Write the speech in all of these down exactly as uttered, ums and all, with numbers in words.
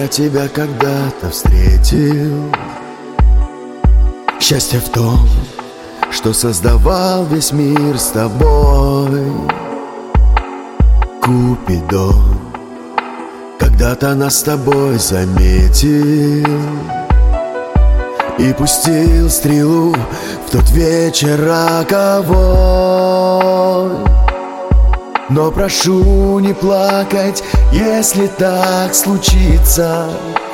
я тебя когда-то встретил. Счастье в том, что создавал весь мир с тобой. Купидон когда-то нас с тобой заметил и пустил стрелу в тот вечер роковой. Но прошу не плакать, если так случится,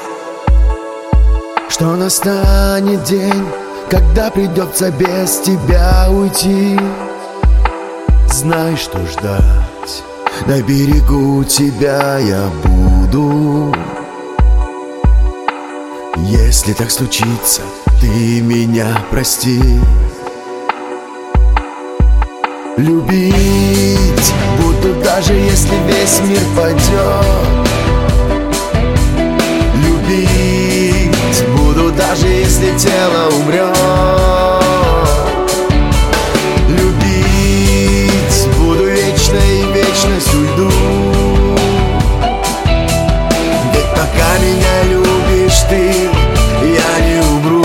что настанет день, когда придется без тебя уйти. Знай, что ждать на берегу тебя я буду. Если так случится, ты меня прости. Любить буду, даже если весь мир падет. Любить буду, даже если тело умрет. Любить буду вечно и вечность уйду. Ведь пока меня любишь ты, я не умру.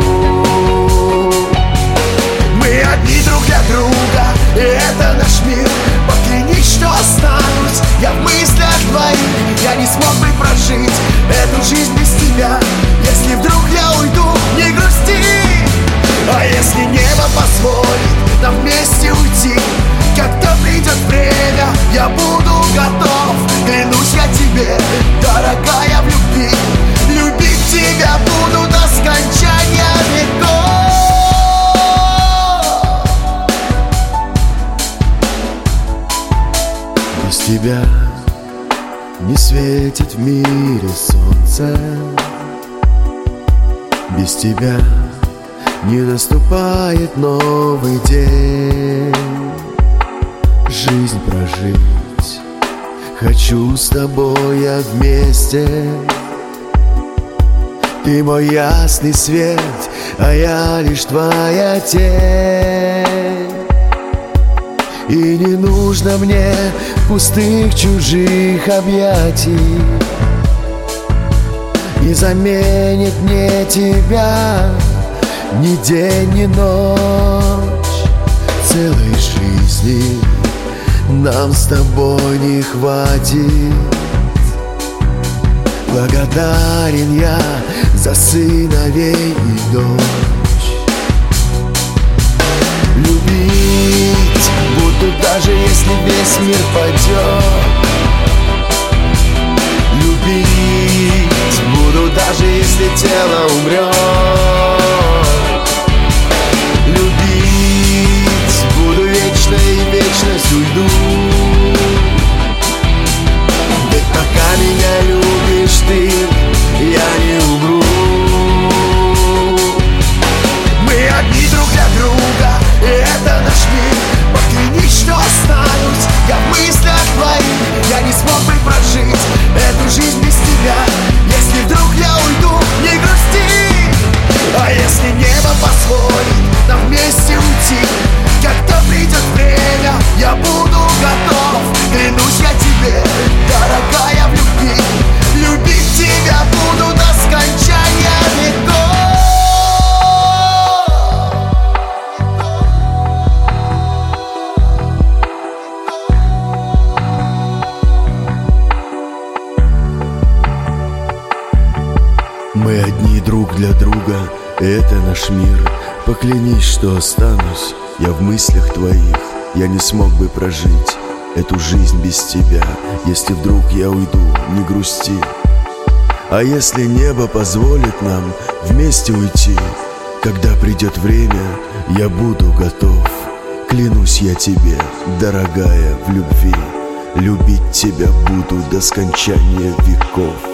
Мы одни друг для друга, и это наш мир. Поклянись, что останусь я в мыслях твоих. Я не смог бы прожить эту жизнь без тебя. Если вдруг я уйду, не грусти. А если небо позволит нам вместе уйти, когда придет время, я буду готов. Клянусь я тебе, дорогая, в любви. Любить тебя буду до скончания веков. Без тебя не светит в мире солнце. Без тебя не наступает новый день. Жизнь прожить хочу с тобой я вместе. Ты мой ясный свет, а я лишь твоя тень. И не нужно мне пустых чужих объятий. Не заменит мне тебя ни день, ни ночь. Целой жизни нам с тобой не хватит. Благодарен я за сыновей и дочь. Любить буду, даже если весь мир падет. Любить буду, даже если тело умрет. Любить буду вечно и вечность уйду. Ведь пока меня любишь ты, я не умру. Мы одни друг для друга, и это наш мир. Поклянись, что останусь я в мыслях твоих. Я не смог бы прожить эту жизнь без тебя. Если вдруг я уйду, не грусти. А если небо позволит нам вместе уйти, когда придет время, я буду готов. Клянусь я тебе, дорогая, в любви. Любить тебя буду до скончания веков. Мы одни друг для друга, это наш мир. Поклянись, что останусь я в мыслях твоих. Я не смог бы прожить эту жизнь без тебя. Если вдруг я уйду, не грусти. А если небо позволит нам вместе уйти, когда придет время, я буду готов. Клянусь я тебе, дорогая, в любви. Любить тебя буду до скончания веков.